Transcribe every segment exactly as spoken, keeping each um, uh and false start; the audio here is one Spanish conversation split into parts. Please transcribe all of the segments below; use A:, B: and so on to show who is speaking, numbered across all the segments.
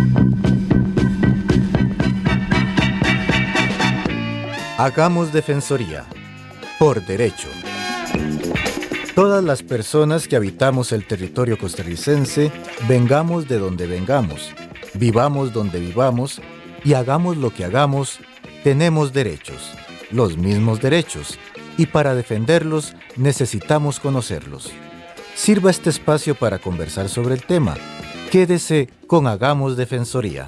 A: Hagamos Defensoría, por derecho. Todas las personas que habitamos el territorio costarricense, vengamos de donde vengamos, vivamos donde vivamos y hagamos lo que hagamos, tenemos derechos, los mismos derechos, y para defenderlos necesitamos conocerlos. Sirva este espacio para conversar sobre el tema. Quédese con Hagamos Defensoría.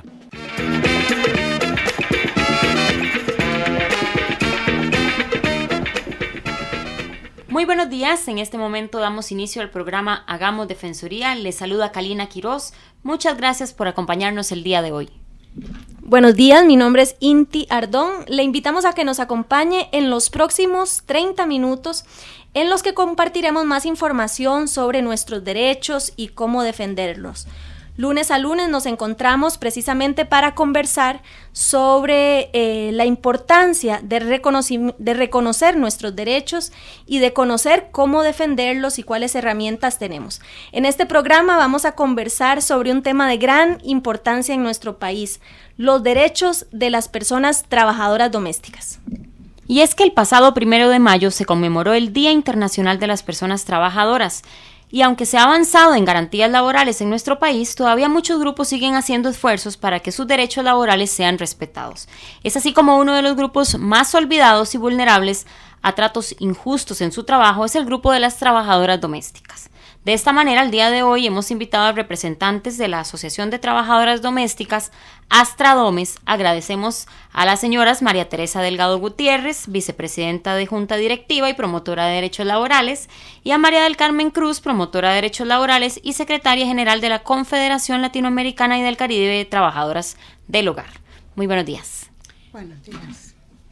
B: Muy buenos días, en este momento damos inicio al programa Hagamos Defensoría. Les saluda Kalina Quiroz. Muchas gracias por acompañarnos el día de hoy.
C: Buenos días, mi nombre es Inti Ardón. Le invitamos a que nos acompañe en los próximos treinta minutos en los que compartiremos más información sobre nuestros derechos y cómo defenderlos. Lunes a lunes nos encontramos precisamente para conversar sobre eh, la importancia de, reconoci- de reconocer nuestros derechos y de conocer cómo defenderlos y cuáles herramientas tenemos. En este programa vamos a conversar sobre un tema de gran importancia en nuestro país, los derechos de las personas trabajadoras domésticas.
B: Y es que el pasado primero de mayo se conmemoró el Día Internacional de las Personas Trabajadoras. Y aunque se ha avanzado en garantías laborales en nuestro país, todavía muchos grupos siguen haciendo esfuerzos para que sus derechos laborales sean respetados. Es así como uno de los grupos más olvidados y vulnerables a tratos injustos en su trabajo es el grupo de las trabajadoras domésticas. De esta manera, el día de hoy hemos invitado a representantes de la Asociación de Trabajadoras Domésticas, Astradomes. Agradecemos a las señoras María Teresa Delgado Gutiérrez, vicepresidenta de Junta Directiva y promotora de Derechos Laborales, y a María del Carmen Cruz, promotora de Derechos Laborales y secretaria general de la Confederación Latinoamericana y del Caribe de Trabajadoras del Hogar. Muy buenos días.
D: Buenos días.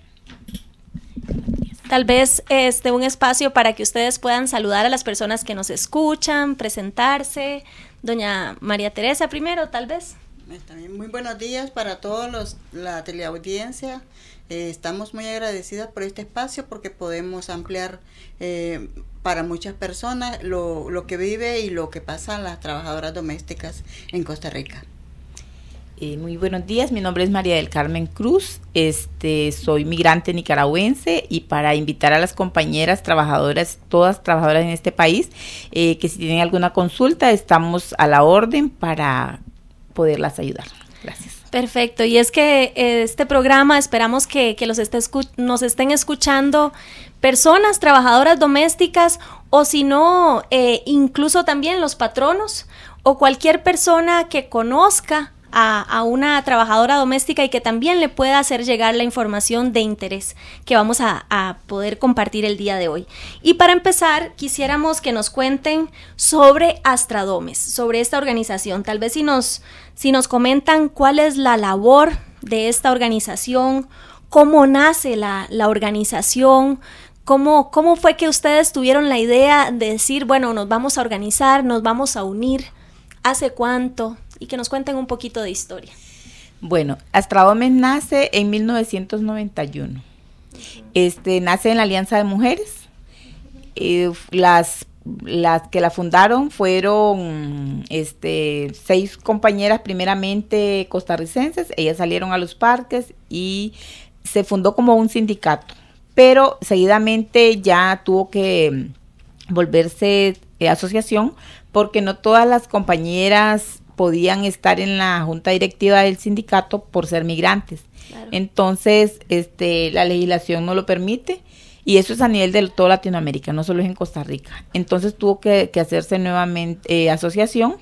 C: Tal vez este un espacio para que ustedes puedan saludar a las personas que nos escuchan, presentarse. Doña María Teresa primero, tal vez.
D: También muy buenos días para todos los la teleaudiencia. Eh, estamos muy agradecidas por este espacio porque podemos ampliar eh, para muchas personas lo, lo que vive y lo que pasa a las trabajadoras domésticas en Costa Rica.
E: Eh, muy buenos días, mi nombre es María del Carmen Cruz, este, soy migrante nicaragüense y para invitar a las compañeras trabajadoras, todas trabajadoras en este país, eh, que si tienen alguna consulta estamos a la orden para poderlas ayudar. Gracias.
C: Perfecto, y es que eh, este programa esperamos que, que los esté escu- nos estén escuchando personas trabajadoras domésticas o si no, eh, incluso también los patronos o cualquier persona que conozca A, a una trabajadora doméstica y que también le pueda hacer llegar la información de interés que vamos a, a poder compartir el día de hoy. Y para empezar, quisiéramos que nos cuenten sobre Astradomes, sobre esta organización. Tal vez si nos, si nos comentan cuál es la labor de esta organización, cómo nace la, la organización, cómo, cómo fue que ustedes tuvieron la idea de decir, bueno, nos vamos a organizar, nos vamos a unir, ¿hace cuánto? Y que nos cuenten un poquito de historia.
E: Bueno, Astradomes nace en mil novecientos noventa y uno. Uh-huh. Este, nace en la Alianza de Mujeres. Eh, las, las que la fundaron fueron este, seis compañeras primeramente costarricenses. Ellas salieron a los parques y se fundó como un sindicato. Pero seguidamente ya tuvo que volverse eh, asociación porque no todas las compañeras podían estar en la junta directiva del sindicato por ser migrantes. Claro. Entonces, este, la legislación no lo permite y eso es a nivel de toda Latinoamérica, no solo es en Costa Rica. Entonces tuvo que, que hacerse nuevamente eh, asociación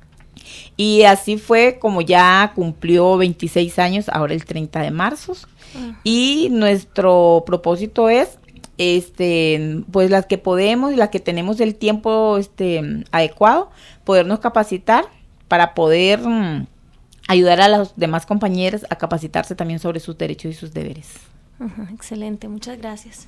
E: y así fue como ya cumplió veintiséis años, ahora el treinta de marzo. Uh-huh. Y nuestro propósito es este pues las que podemos y las que tenemos el tiempo este adecuado, podernos capacitar para poder um, ayudar a las demás compañeras a capacitarse también sobre sus derechos y sus deberes.
C: Uh-huh, excelente, muchas gracias.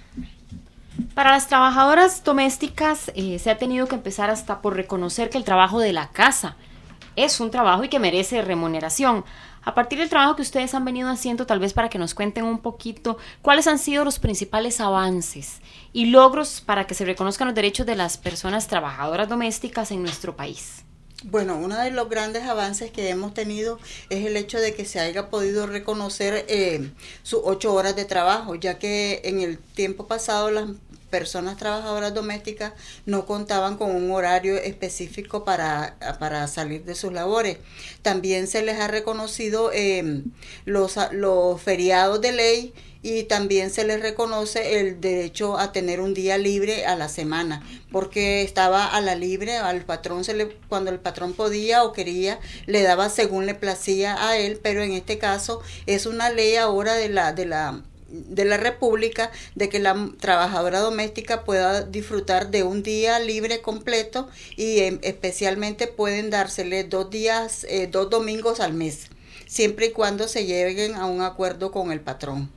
B: Para las trabajadoras domésticas eh, se ha tenido que empezar hasta por reconocer que el trabajo de la casa es un trabajo y que merece remuneración. A partir del trabajo que ustedes han venido haciendo, tal vez para que nos cuenten un poquito cuáles han sido los principales avances y logros para que se reconozcan los derechos de las personas trabajadoras domésticas en nuestro país.
D: Bueno, uno de los grandes avances que hemos tenido es el hecho de que se haya podido reconocer eh, sus ocho horas de trabajo, ya que en el tiempo pasado las personas trabajadoras domésticas no contaban con un horario específico para, para salir de sus labores. También se les ha reconocido eh, los, los feriados de ley, y también se les reconoce el derecho a tener un día libre a la semana, porque estaba a la libre, al patrón se le, cuando el patrón podía o quería, le daba según le placía a él, pero en este caso es una ley ahora de la, de la de la República, de que la trabajadora doméstica pueda disfrutar de un día libre completo, y eh, especialmente pueden dársele dos días, eh, dos domingos al mes, siempre y cuando se lleguen a un acuerdo con el patrón.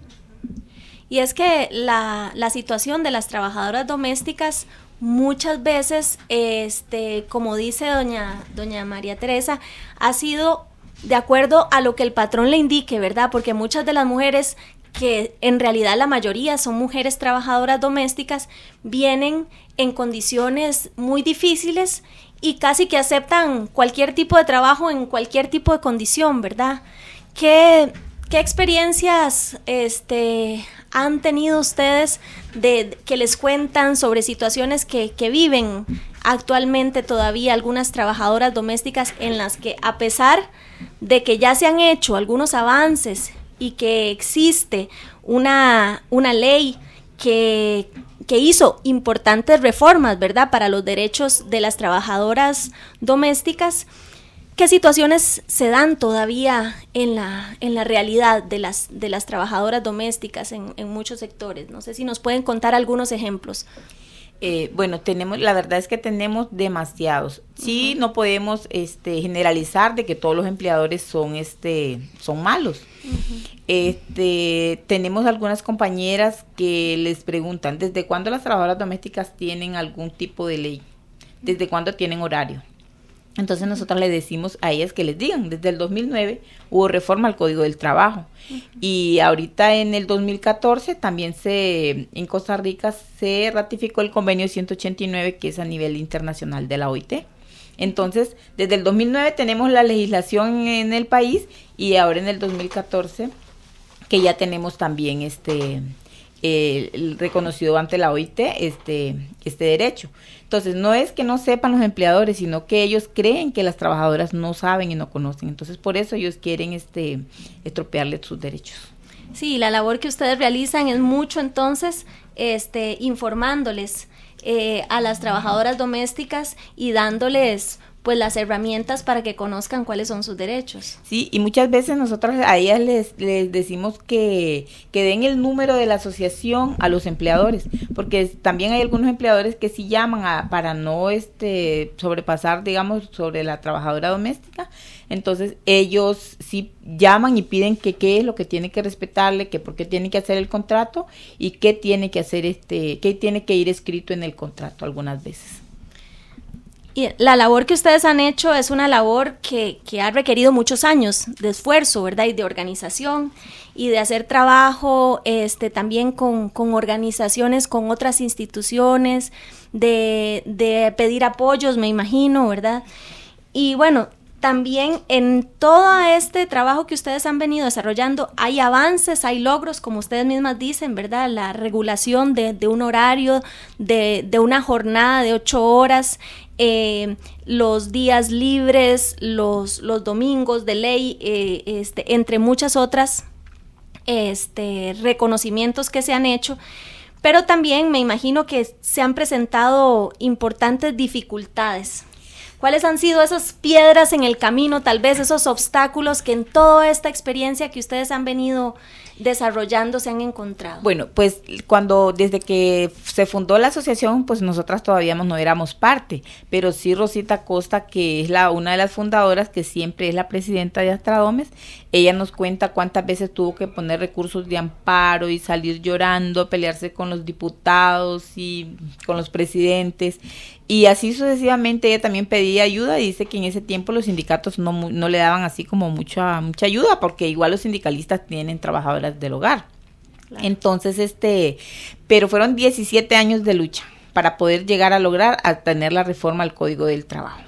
C: Y es que la, la situación de las trabajadoras domésticas muchas veces, este, como dice doña, doña María Teresa, ha sido de acuerdo a lo que el patrón le indique, ¿verdad? Porque muchas de las mujeres, que en realidad la mayoría son mujeres trabajadoras domésticas, vienen en condiciones muy difíciles y casi que aceptan cualquier tipo de trabajo en cualquier tipo de condición, ¿verdad? ¿Qué, qué experiencias este, han tenido ustedes de, de que les cuentan sobre situaciones que, que viven actualmente todavía algunas trabajadoras domésticas, en las que, a pesar de que ya se han hecho algunos avances y que existe una, una ley que, que hizo importantes reformas, ¿verdad?, para los derechos de las trabajadoras domésticas, qué situaciones se dan todavía en la, en la realidad de las, de las trabajadoras domésticas en, en muchos sectores? No sé si nos pueden contar algunos ejemplos.
E: Eh, bueno, tenemos, la verdad es que tenemos demasiados. Sí, uh-huh. No podemos este, generalizar de que todos los empleadores son, este, son malos. Uh-huh. Este, tenemos algunas compañeras que les preguntan, ¿desde cuándo las trabajadoras domésticas tienen algún tipo de ley? ¿Desde cuándo tienen horario? Entonces nosotros les decimos a ellas que les digan, desde el dos mil nueve hubo reforma al Código del Trabajo, uh-huh. Y ahorita en el dos mil catorce también se, en Costa Rica se ratificó el convenio ciento ochenta y nueve, que es a nivel internacional de la O I T. Entonces, desde el dos mil nueve tenemos la legislación en el país, y ahora en el dos mil catorce que ya tenemos también este eh, el reconocido ante la O I T este, este derecho. Entonces, no es que no sepan los empleadores, sino que ellos creen que las trabajadoras no saben y no conocen. Entonces, por eso ellos quieren este estropearles sus derechos.
C: Sí, la labor que ustedes realizan es mucho, entonces, este, informándoles eh, a las trabajadoras domésticas y dándoles pues las herramientas para que conozcan cuáles son sus derechos.
E: Sí, y muchas veces nosotros a ellas les, les decimos que, que den el número de la asociación a los empleadores, porque también hay algunos empleadores que sí llaman a, para no este sobrepasar, digamos, sobre la trabajadora doméstica. Entonces ellos sí llaman y piden que qué es lo que tiene que respetarle, que por qué tiene que hacer el contrato y qué tiene que hacer este, qué tiene que ir escrito en el contrato algunas veces.
C: Y la labor que ustedes han hecho es una labor que, que ha requerido muchos años de esfuerzo, ¿verdad?, y de organización, y de hacer trabajo este, también con, con organizaciones, con otras instituciones, de, de pedir apoyos, me imagino, ¿verdad? Y bueno, también en todo este trabajo que ustedes han venido desarrollando hay avances, hay logros, como ustedes mismas dicen, ¿verdad? La regulación de, de un horario, de, de una jornada de ocho horas, eh, los días libres, los, los domingos de ley, eh, este, entre muchas otras este, reconocimientos que se han hecho. Pero también me imagino que se han presentado importantes dificultades. ¿Cuáles han sido esas piedras en el camino, tal vez esos obstáculos que en toda esta experiencia que ustedes han venido desarrollando se han encontrado?
E: Bueno, pues cuando desde que se fundó la asociación, pues nosotras todavía no éramos parte, pero sí Rosita Costa, que es la una de las fundadoras, que siempre es la presidenta de Astradomes, ella nos cuenta cuántas veces tuvo que poner recursos de amparo y salir llorando, pelearse con los diputados y con los presidentes, y así sucesivamente. Ella también pedía ayuda y dice que en ese tiempo los sindicatos no, no le daban así como mucha, mucha ayuda, porque igual los sindicalistas tienen trabajadoras del hogar. Claro. Entonces, este, pero fueron diecisiete años de lucha para poder llegar a lograr a tener la reforma al Código del Trabajo.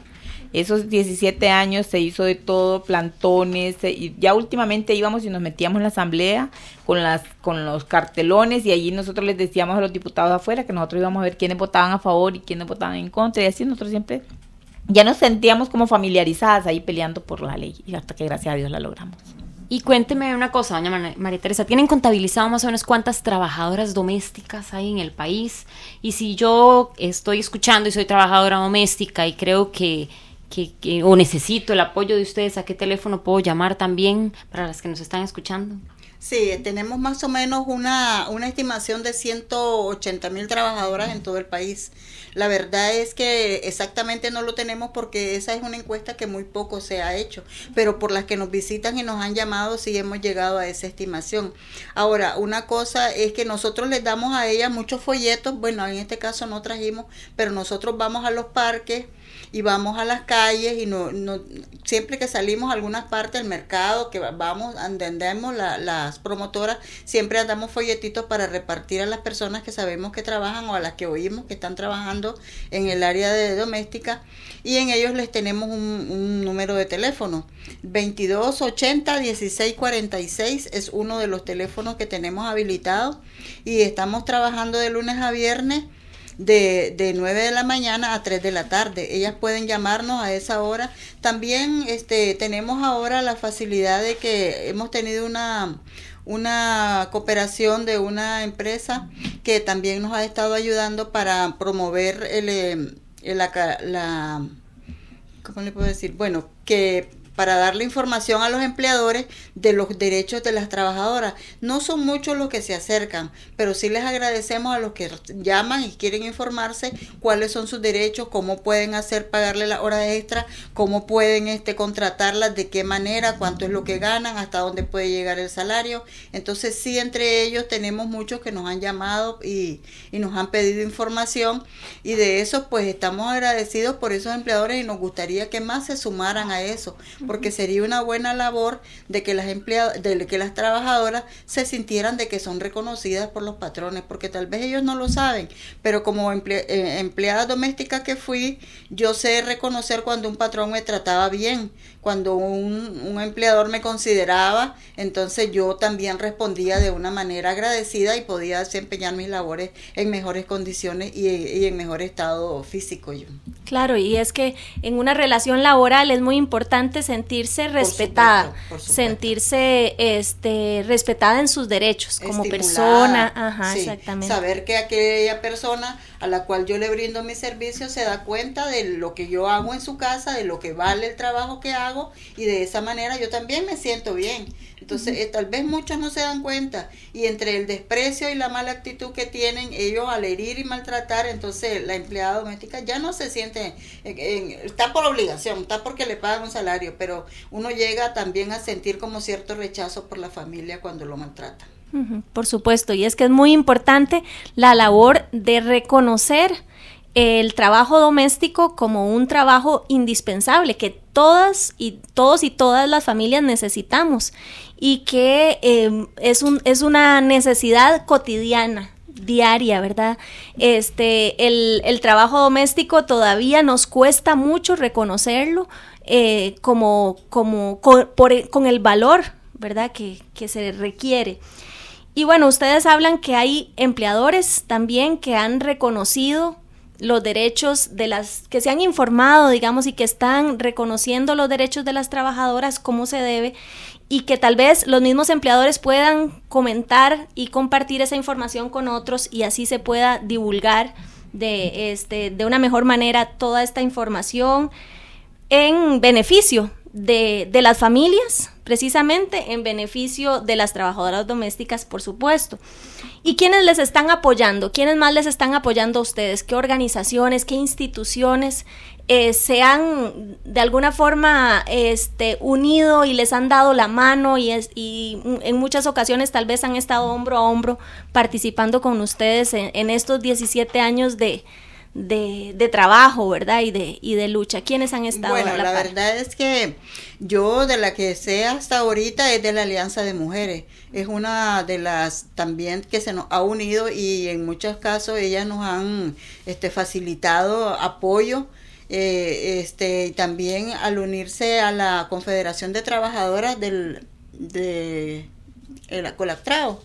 E: Esos diecisiete años se hizo de todo, plantones, se, y ya últimamente íbamos y nos metíamos en la asamblea con las con los cartelones y allí nosotros les decíamos a los diputados afuera que nosotros íbamos a ver quiénes votaban a favor y quiénes votaban en contra, y así nosotros siempre ya nos sentíamos como familiarizadas ahí peleando por la ley, y hasta que gracias a Dios la logramos.
B: Y cuénteme una cosa, doña María Teresa, ¿tienen contabilizado más o menos cuántas trabajadoras domésticas hay en el país? Y si yo estoy escuchando y soy trabajadora doméstica y creo que, que, que o necesito el apoyo de ustedes, ¿a qué teléfono puedo llamar también para las que nos están escuchando?
D: Sí, tenemos más o menos una, una estimación de ciento ochenta mil trabajadoras en todo el país. La verdad es que exactamente no lo tenemos porque esa es una encuesta que muy poco se ha hecho, pero por las que nos visitan y nos han llamado sí hemos llegado a esa estimación. Ahora, una cosa es que nosotros les damos a ellas muchos folletos, bueno, en este caso no trajimos, pero nosotros vamos a los parques y vamos a las calles y no, no siempre que salimos a algunas partes del mercado, que vamos, andemos la, las promotoras, siempre andamos folletitos para repartir a las personas que sabemos que trabajan o a las que oímos que están trabajando en el área de doméstica, y en ellos les tenemos un, un número de teléfono, veintidós ochenta dieciséis cuarenta y seis es uno de los teléfonos que tenemos habilitados, y estamos trabajando de lunes a viernes de, de nueve de la mañana a tres de la tarde. Ellas pueden llamarnos a esa hora. También este tenemos ahora la facilidad de que hemos tenido una una cooperación de una empresa que también nos ha estado ayudando para promover el, el la, la ¿cómo le puedo decir? Bueno, que para darle información a los empleadores de los derechos de las trabajadoras. No son muchos los que se acercan, pero sí les agradecemos a los que llaman y quieren informarse cuáles son sus derechos, cómo pueden hacer pagarle las horas extras, cómo pueden este contratarlas, de qué manera, cuánto es lo que ganan, hasta dónde puede llegar el salario. Entonces sí, entre ellos tenemos muchos que nos han llamado y, y nos han pedido información, y de eso pues estamos agradecidos por esos empleadores y nos gustaría que más se sumaran a eso, porque sería una buena labor de que las empleadas, de que las trabajadoras se sintieran de que son reconocidas por los patrones, porque tal vez ellos no lo saben, pero como emple, eh, empleada doméstica que fui, yo sé reconocer cuando un patrón me trataba bien, cuando un, un empleador me consideraba, entonces yo también respondía de una manera agradecida y podía desempeñar mis labores en mejores condiciones y, y en mejor estado físico yo.
C: Claro, y es que en una relación laboral es muy importante sentirse respetada, por supuesto, por supuesto. sentirse este respetada en sus derechos como persona, ajá,
D: sí,
C: exactamente.
D: Saber que aquella persona a la cual yo le brindo mi servicio se da cuenta de lo que yo hago en su casa, de lo que vale el trabajo que hago, y de esa manera yo también me siento bien. Entonces, uh-huh. eh, tal vez muchos no se dan cuenta, y entre el desprecio y la mala actitud que tienen ellos al herir y maltratar, entonces la empleada doméstica ya no se siente, en, en, está por obligación, está porque le pagan un salario, pero uno llega también a sentir como cierto rechazo por la familia cuando lo maltratan.
C: Uh-huh, por supuesto, y es que es muy importante la labor de reconocer el trabajo doméstico como un trabajo indispensable que todas y todos y todas las familias necesitamos, y que eh, es un es una necesidad cotidiana, diaria, ¿verdad? Este el, el trabajo doméstico todavía nos cuesta mucho reconocerlo eh, como como con, por, con el valor, ¿verdad? que, que se requiere. Y bueno, ustedes hablan que hay empleadores también que han reconocido los derechos de las, que se han informado, digamos, y que están reconociendo los derechos de las trabajadoras como se debe, y que tal vez los mismos empleadores puedan comentar y compartir esa información con otros, y así se pueda divulgar de, este, de una mejor manera toda esta información en beneficio de, de las familias, precisamente en beneficio de las trabajadoras domésticas, por supuesto. ¿Y quiénes les están apoyando? ¿Quiénes más les están apoyando a ustedes? ¿Qué organizaciones, qué instituciones eh, se han de alguna forma este, unido y les han dado la mano y, es, y en muchas ocasiones tal vez han estado hombro a hombro participando con ustedes en, en estos diecisiete años de... De, de trabajo, ¿verdad? Y de, y de lucha. ¿Quiénes han estado?
D: Bueno,
C: a la,
D: la
C: par?
D: verdad es que yo de la que sé hasta ahorita es de la Alianza de Mujeres. Es una de las también que se nos ha unido, y en muchos casos ellas nos han este, facilitado apoyo eh, este, y también al unirse a la Confederación de Trabajadoras del de el Colaptrao.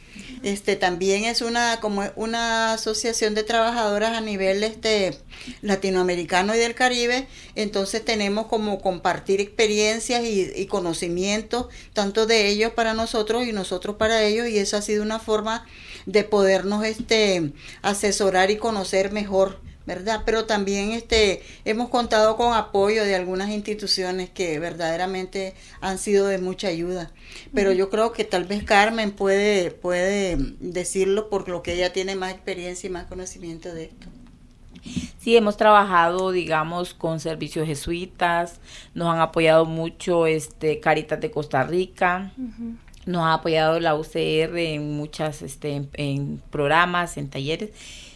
D: Este también es una como una asociación de trabajadoras a nivel este latinoamericano y del Caribe. Entonces tenemos como compartir experiencias y, y conocimientos, tanto de ellos para nosotros y nosotros para ellos, y eso ha sido una forma de podernos este asesorar y conocer mejor, ¿verdad? Pero también este hemos contado con apoyo de algunas instituciones que verdaderamente han sido de mucha ayuda. Pero yo creo que tal vez Carmen puede, puede decirlo por lo que ella tiene más experiencia y más conocimiento de esto.
E: Sí, hemos trabajado, digamos, con servicios jesuitas, nos han apoyado mucho este Caritas de Costa Rica, uh-huh. Nos ha apoyado la U C R en muchas, este, en, en programas, en talleres.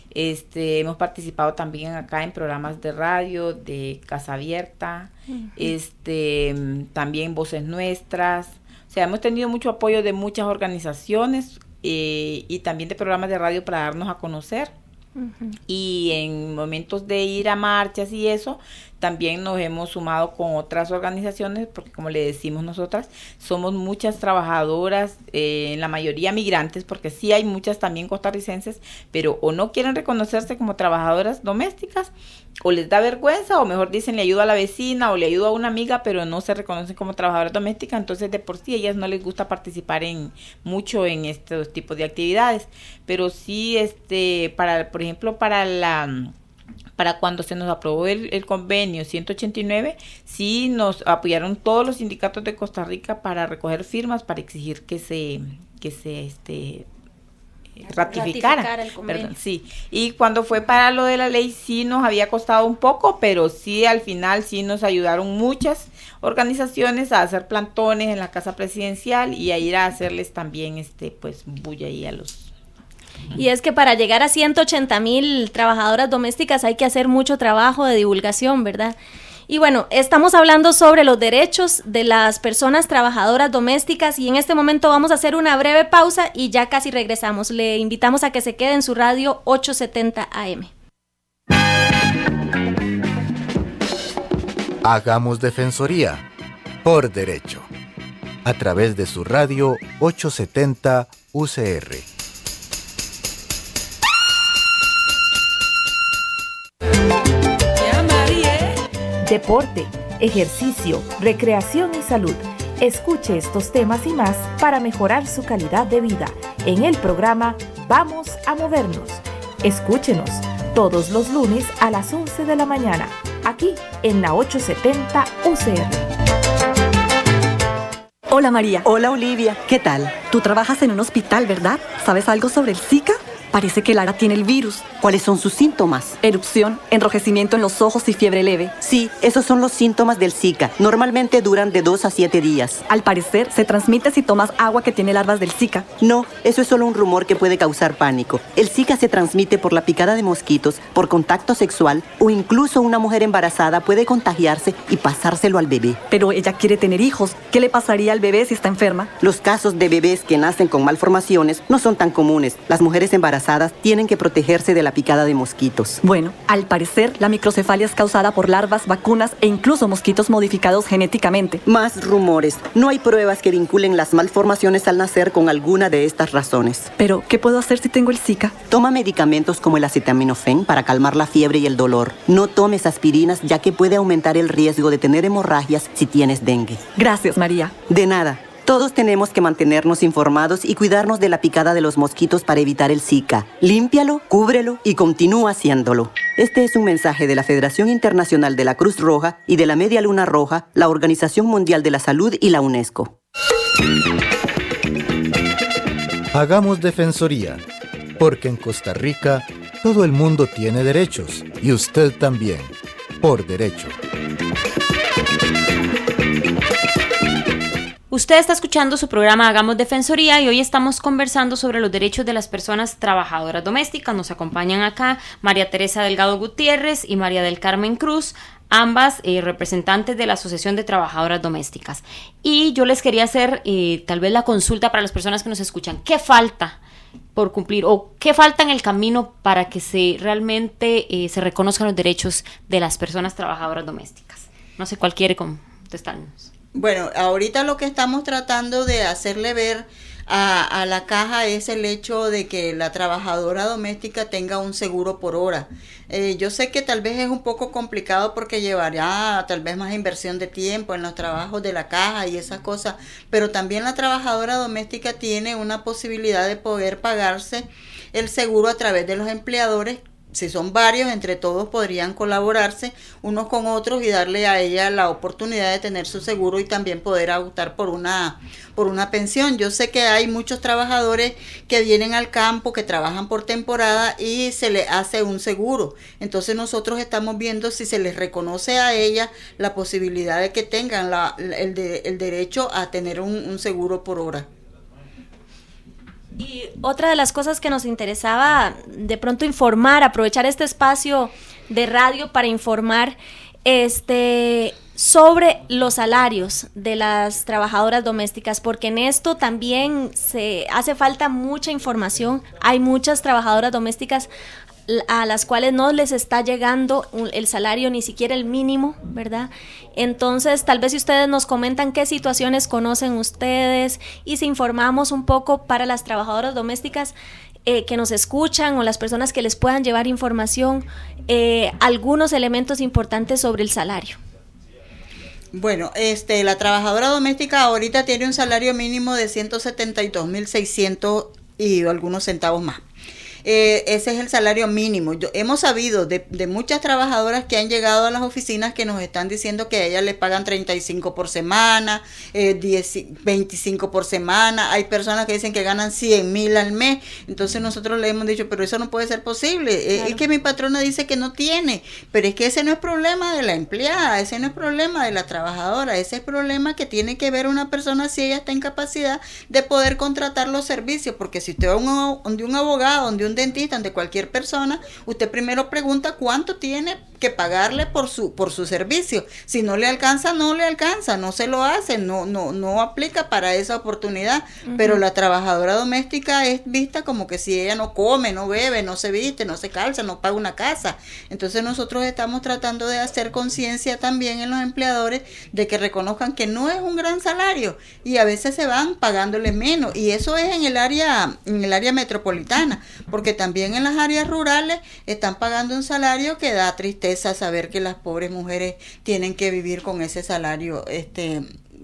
E: Este, hemos participado también acá en programas de radio, de Casa Abierta, uh-huh. este, también Voces Nuestras. O sea, hemos tenido mucho apoyo de muchas organizaciones eh, y también de programas de radio para darnos a conocer. Uh-huh. Y en momentos de ir a marchas y eso, también nos hemos sumado con otras organizaciones, porque como le decimos nosotras, somos muchas trabajadoras, eh, en la mayoría migrantes, porque sí hay muchas también costarricenses, pero o no quieren reconocerse como trabajadoras domésticas, o les da vergüenza, o mejor dicen, le ayudo a la vecina, o le ayudo a una amiga, pero no se reconocen como trabajadoras domésticas. Entonces de por sí a ellas no les gusta participar en mucho en estos tipos de actividades, pero sí, este, para, por ejemplo, para la... para cuando se nos aprobó el, el convenio ciento ochenta y nueve, sí nos apoyaron todos los sindicatos de Costa Rica para recoger firmas para exigir que se que se este ratificara,
C: ratificar el convenio.
E: Perdón, sí. Y cuando fue para lo de la ley sí nos había costado un poco, pero sí al final sí nos ayudaron muchas organizaciones a hacer plantones en la casa presidencial y a ir a hacerles también este pues bulla ahí a los.
C: Y es que para llegar a ciento ochenta mil trabajadoras domésticas hay que hacer mucho trabajo de divulgación, ¿verdad? Y bueno, estamos hablando sobre los derechos de las personas trabajadoras domésticas y en este momento vamos a hacer una breve pausa y ya casi regresamos. Le invitamos a que se quede en su radio ochocientos setenta A M.
A: Hagamos Defensoría por derecho a través de su radio ochocientos setenta U C R.
F: Deporte, ejercicio, recreación y salud. Escuche estos temas y más para mejorar su calidad de vida en el programa Vamos a Movernos. Escúchenos todos los lunes a las once de la mañana, aquí en la ochocientos setenta U C R.
G: Hola María. Hola Olivia. ¿Qué tal? Tú trabajas en un hospital, ¿verdad? ¿Sabes algo sobre el Zika? Parece que Lara tiene el virus.
H: ¿Cuáles son sus síntomas?
G: Erupción, enrojecimiento en los ojos y fiebre leve.
H: Sí, esos son los síntomas del Zika. Normalmente duran de dos a siete días.
G: Al parecer, se transmite si tomas agua que tiene larvas del Zika.
H: No, eso es solo un rumor que puede causar pánico. El Zika se transmite por la picada de mosquitos, por contacto sexual o incluso una mujer embarazada puede contagiarse y pasárselo al bebé.
G: Pero ella quiere tener hijos. ¿Qué le pasaría al bebé si está enferma?
H: Los casos de bebés que nacen con malformaciones no son tan comunes. Las mujeres embarazadas tienen que protegerse de la picada de mosquitos.
G: Bueno, al parecer la microcefalia es causada por larvas, vacunas e incluso mosquitos modificados genéticamente.
H: Más rumores. No hay pruebas que vinculen las malformaciones al nacer con alguna de estas razones.
G: Pero, ¿qué puedo hacer si tengo el Zika?
H: Toma medicamentos como el acetaminofén para calmar la fiebre y el dolor. No tomes aspirinas ya que puede aumentar el riesgo de tener hemorragias si tienes dengue.
G: Gracias, María.
H: De nada. Todos tenemos que mantenernos informados y cuidarnos de la picada de los mosquitos para evitar el Zika. Límpialo, cúbrelo y continúa haciéndolo. Este es un mensaje de la Federación Internacional de la Cruz Roja y de la Media Luna Roja, la Organización Mundial de la Salud y la UNESCO.
A: Hagamos Defensoría, porque en Costa Rica todo el mundo tiene derechos y usted también, por derecho.
B: Usted está escuchando su programa Hagamos Defensoría y hoy estamos conversando sobre los derechos de las personas trabajadoras domésticas. Nos acompañan acá María Teresa Delgado Gutiérrez y María del Carmen Cruz, ambas eh, representantes de la Asociación de Trabajadoras Domésticas. Y yo les quería hacer eh, tal vez la consulta para las personas que nos escuchan. ¿Qué falta por cumplir, o qué falta en el camino para que se realmente eh, se reconozcan los derechos de las personas trabajadoras domésticas? No sé cuál quiere contestarnos.
D: Bueno, ahorita lo que estamos tratando de hacerle ver a, a la caja es el hecho de que la trabajadora doméstica tenga un seguro por hora. Eh, yo sé que tal vez es un poco complicado porque llevará tal vez más inversión de tiempo en los trabajos de la caja y esas cosas, pero también la trabajadora doméstica tiene una posibilidad de poder pagarse el seguro a través de los empleadores. Si son varios, entre todos podrían colaborarse unos con otros y darle a ella la oportunidad de tener su seguro y también poder optar por una por una pensión. Yo sé que hay muchos trabajadores que vienen al campo, que trabajan por temporada y se les hace un seguro. Entonces nosotros estamos viendo si se les reconoce a ella la posibilidad de que tengan la, el, de, el derecho a tener un, un seguro por hora.
C: Y otra de las cosas que nos interesaba de pronto informar, aprovechar este espacio de radio para informar este sobre los salarios de las trabajadoras domésticas, porque en esto también se hace falta mucha información. Hay muchas trabajadoras domésticas a las cuales no les está llegando el salario, ni siquiera el mínimo, ¿verdad? Entonces, tal vez si ustedes nos comentan qué situaciones conocen ustedes y si informamos un poco para las trabajadoras domésticas eh, que nos escuchan o las personas que les puedan llevar información, eh, algunos elementos importantes sobre el salario.
D: Bueno, este, la trabajadora doméstica ahorita tiene un salario mínimo de ciento setenta y dos mil seiscientos y algunos centavos más. Eh, ese es el salario mínimo. Yo, hemos sabido de, de muchas trabajadoras que han llegado a las oficinas que nos están diciendo que a ellas les pagan treinta y cinco por semana, eh, diez, veinticinco por semana. Hay personas que dicen que ganan cien mil al mes. Entonces nosotros le hemos dicho, pero eso no puede ser posible. Claro. Eh, es que mi patrona dice que no tiene, pero es que ese no es problema de la empleada, ese no es problema de la trabajadora, ese es problema que tiene que ver una persona si ella está en capacidad de poder contratar los servicios, porque si usted va a un, de un abogado, de un dentista, de cualquier persona, usted primero pregunta cuánto tiene que pagarle por su por su servicio. Si no le alcanza, no le alcanza, no se lo hace, no no no aplica para esa oportunidad. Uh-huh. Pero la trabajadora doméstica es vista como que si ella no come, no bebe, no se viste, no se calza, no paga una casa. Entonces nosotros estamos tratando de hacer conciencia también en los empleadores de que reconozcan que no es un gran salario y a veces se van pagándole menos, y eso es en el área en el área metropolitana, porque porque también en las áreas rurales están pagando un salario que da tristeza saber que las pobres mujeres tienen que vivir con ese salario este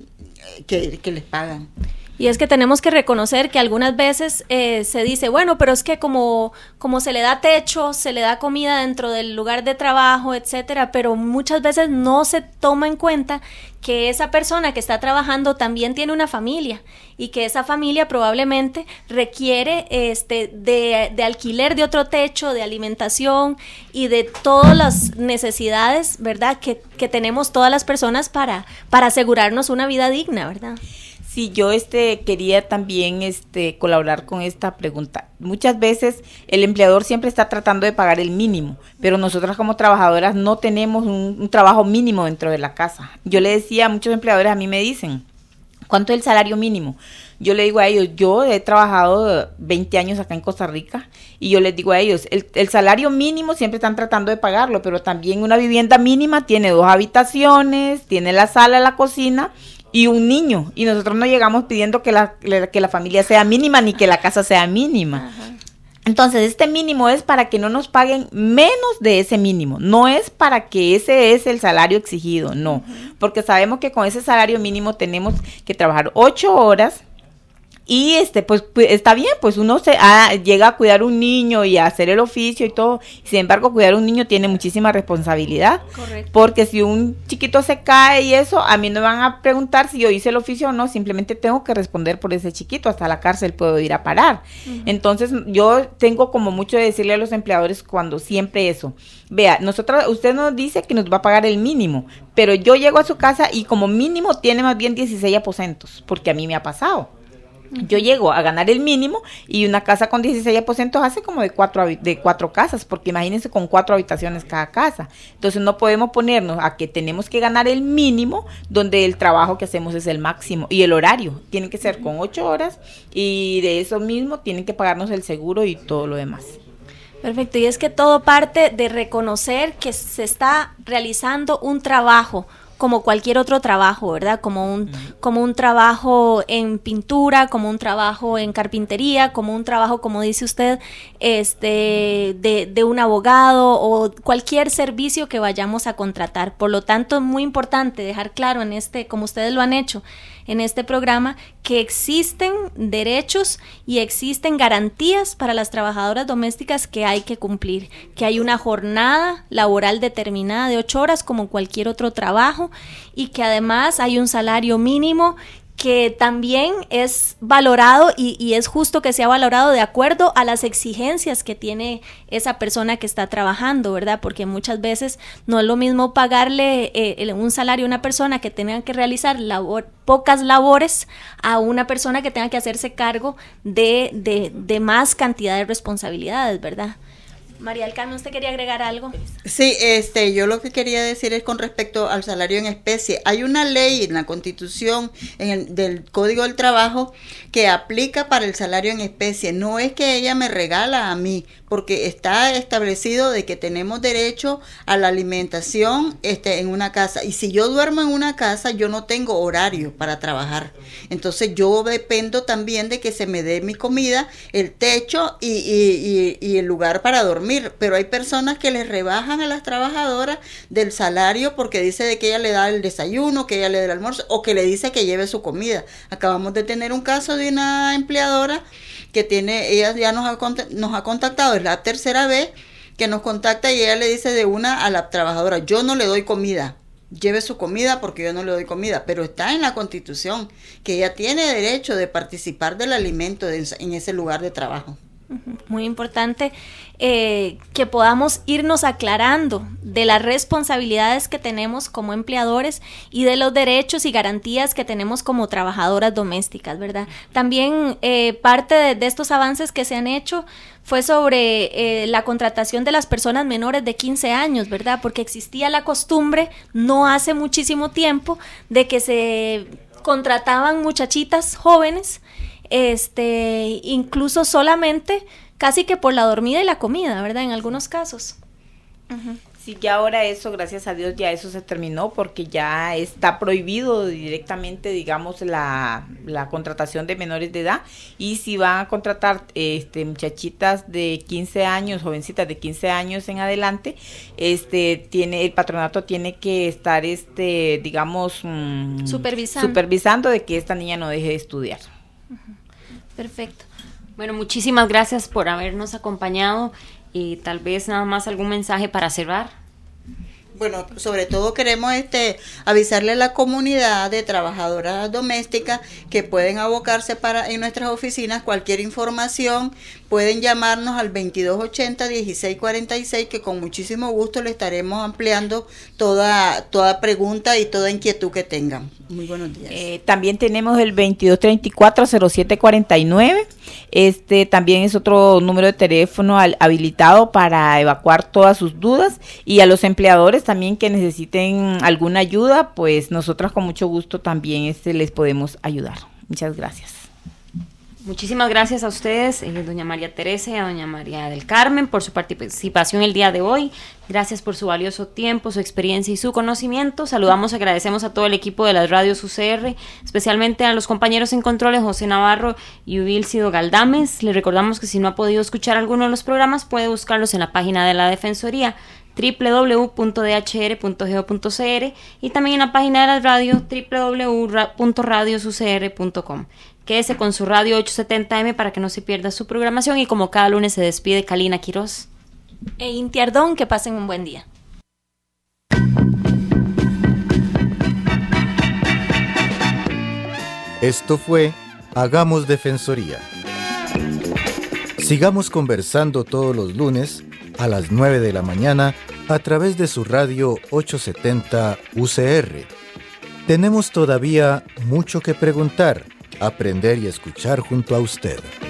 D: que, que les pagan.
C: Y es que tenemos que reconocer que algunas veces eh, se dice, bueno, pero es que como, como se le da techo, se le da comida dentro del lugar de trabajo, etcétera, pero muchas veces no se toma en cuenta que esa persona que está trabajando también tiene una familia y que esa familia probablemente requiere este de, de alquiler de otro techo, de alimentación y de todas las necesidades, ¿verdad?, que, que tenemos todas las personas para, para asegurarnos una vida digna, ¿verdad?
E: Sí, yo este quería también este colaborar con esta pregunta. Muchas veces el empleador siempre está tratando de pagar el mínimo, pero nosotras como trabajadoras no tenemos un, un trabajo mínimo dentro de la casa. Yo le decía a muchos empleadores, a mí me dicen, ¿cuánto es el salario mínimo? Yo le digo a ellos, yo he trabajado veinte años acá en Costa Rica y yo les digo a ellos, el, el salario mínimo siempre están tratando de pagarlo, pero también una vivienda mínima tiene dos habitaciones, tiene la sala, la cocina y un niño, y nosotros no llegamos pidiendo que la, que la familia sea mínima ni que la casa sea mínima. Ajá. Entonces este mínimo es para que no nos paguen menos de ese mínimo, no es para que ese es el salario exigido, no, uh-huh. Porque sabemos que con ese salario mínimo tenemos que trabajar ocho horas. Y este, pues, pues está bien, pues uno se ah, llega a cuidar un niño y a hacer el oficio y todo. Sin embargo, cuidar un niño tiene muchísima responsabilidad. Correcto. Porque si un chiquito se cae y eso, a mí no me van a preguntar si yo hice el oficio o no, simplemente tengo que responder por ese chiquito, hasta la cárcel puedo ir a parar. Uh-huh. Entonces, yo tengo como mucho de decirle a los empleadores cuando siempre eso. Vea, nosotros, usted nos dice que nos va a pagar el mínimo, pero yo llego a su casa y como mínimo tiene más bien dieciséis aposentos, porque a mí me ha pasado. Yo llego a ganar el mínimo y una casa con dieciséis aposentos hace como de cuatro, de cuatro casas, porque imagínense con cuatro habitaciones cada casa. Entonces no podemos ponernos a que tenemos que ganar el mínimo donde el trabajo que hacemos es el máximo. Y el horario tiene que ser con ocho horas y de eso mismo tienen que pagarnos el seguro y todo lo demás.
C: Perfecto, y es que todo parte de reconocer que se está realizando un trabajo como cualquier otro trabajo, ¿verdad? Como un, uh-huh. como un trabajo en pintura, como un trabajo en carpintería, como un trabajo, como dice usted, este, de, de un abogado o cualquier servicio que vayamos a contratar. Por lo tanto, es muy importante dejar claro en este, como ustedes lo han hecho, en este programa, que existen derechos y existen garantías para las trabajadoras domésticas que hay que cumplir, que hay una jornada laboral determinada de ocho horas como cualquier otro trabajo y que además hay un salario mínimo que también es valorado y, y es justo que sea valorado de acuerdo a las exigencias que tiene esa persona que está trabajando, ¿verdad? Porque muchas veces no es lo mismo pagarle eh, un salario a una persona que tenga que realizar labor, pocas labores a una persona que tenga que hacerse cargo de, de, de más cantidad de responsabilidades, ¿verdad? María del Carmen, ¿usted quería agregar algo?
D: Sí, este, yo lo que quería decir es con respecto al salario en especie. Hay una ley en la Constitución en el, del Código del Trabajo que aplica para el salario en especie. No es que ella me regala a mí, porque está establecido de que tenemos derecho a la alimentación este, en una casa. Y si yo duermo en una casa, yo no tengo horario para trabajar. Entonces yo dependo también de que se me dé mi comida, el techo y, y, y, y el lugar para dormir. Pero hay personas que les rebajan a las trabajadoras del salario porque dice de que ella le da el desayuno, que ella le da el almuerzo o que le dice que lleve su comida. Acabamos de tener un caso de una empleadora que tiene, ella ya nos ha, nos ha contactado, es la tercera vez que nos contacta y ella le dice de una a la trabajadora, yo no le doy comida, lleve su comida porque yo no le doy comida, pero está en la Constitución que ella tiene derecho de participar del alimento de, en ese lugar de trabajo.
C: Muy importante eh, que podamos irnos aclarando de las responsabilidades que tenemos como empleadores y de los derechos y garantías que tenemos como trabajadoras domésticas, ¿verdad? También eh, parte de, de estos avances que se han hecho fue sobre eh, la contratación de las personas menores de quince años, ¿verdad? Porque existía la costumbre no hace muchísimo tiempo de que se contrataban muchachitas jóvenes, este, incluso solamente casi que por la dormida y la comida, ¿verdad? En algunos casos. Uh-huh.
E: Sí, ya ahora eso, gracias a Dios, ya eso se terminó porque ya está prohibido directamente, digamos, la, la contratación de menores de edad, y si van a contratar este muchachitas de quince años, jovencitas de quince años en adelante, este tiene el patronato tiene que estar este, digamos, mmm,
C: supervisando.
E: supervisando de que esta niña no deje de estudiar.
C: Uh-huh. Perfecto.
B: Bueno, muchísimas gracias por habernos acompañado y tal vez nada más algún mensaje para cerrar.
D: Bueno, sobre todo queremos este avisarle a la comunidad de trabajadoras domésticas que pueden abocarse para en nuestras oficinas cualquier información, pueden llamarnos al veintidós ochenta, dieciséis cuarenta y seis, que con muchísimo gusto le estaremos ampliando toda toda pregunta y toda inquietud que tengan. Muy buenos días.
E: Eh, también tenemos el veintidós treinta y cuatro, cero siete cuarenta y nueve. Este también es otro número de teléfono al, habilitado para evacuar todas sus dudas, y a los empleadores también que necesiten alguna ayuda, pues nosotras con mucho gusto también este les podemos ayudar. Muchas gracias.
B: Muchísimas gracias a ustedes, eh, doña María Teresa y a doña María del Carmen, por su participación el día de hoy. Gracias por su valioso tiempo, su experiencia y su conocimiento. Saludamos, agradecemos a todo el equipo de las radios U C R, especialmente a los compañeros en controles José Navarro y Ubilcido Galdames. Les recordamos que si no ha podido escuchar alguno de los programas, puede buscarlos en la página de la Defensoría, doble u doble u doble u punto d h r punto g o punto c r, y también en la página de la radio, doble u doble u doble u punto radios u c r punto com. Quédese con su radio ochocientos setenta eme para que no se pierda su programación, y como cada lunes se despide Kalina Quiroz
C: e Inti Ardón. Que pasen un buen día.
A: Esto fue Hagamos Defensoría. Sigamos conversando todos los lunes a las nueve de la mañana a través de su radio ochocientos setenta U C R. Tenemos todavía mucho que preguntar aprender y escuchar junto a usted.